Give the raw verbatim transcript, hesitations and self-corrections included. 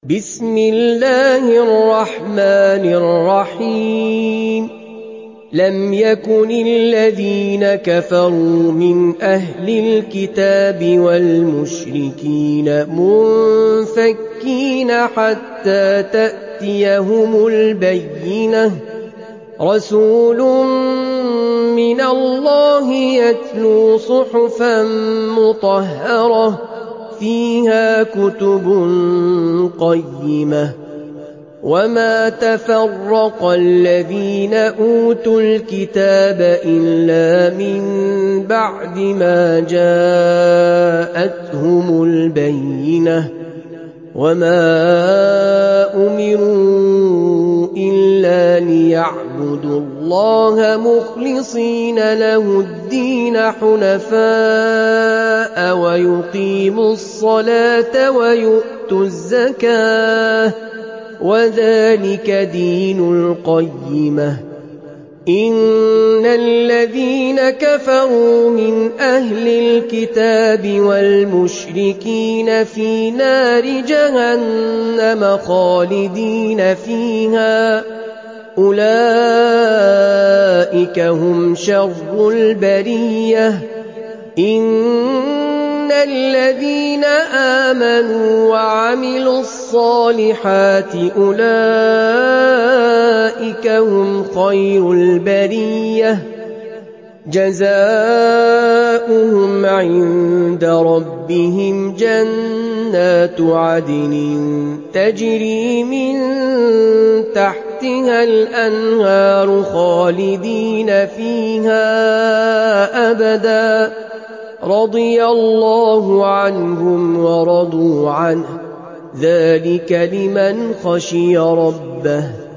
بسم الله الرحمن الرحيم لم يكن الذين كفروا من أهل الكتاب والمشركين منفكين حتى تأتيهم البينة رسول من الله يتلو صحفا مطهرة فيها كتب قيمة وما تفرق الذين أوتوا الكتاب إلا من بعد ما جاءتهم البينة وما أمروا إلا ليعبدوا الله مخلصين له الدين حنفاء ويقيموا الصلاة ويؤتوا الزكاة وذلك دين القيمة إن الذين كفروا من أهل الكتاب والمشركين في نار جهنم خالدين فيها أولئك هم شر البرية إن الذين آمنوا وعملوا الصالحات أولئك هم خير البرية جزاؤهم عند ربهم جنات عدن تجري من تحتها الأنهار خالدين فيها أبدا رضي الله عنهم ورضوا عنه ذلك لمن خشي ربه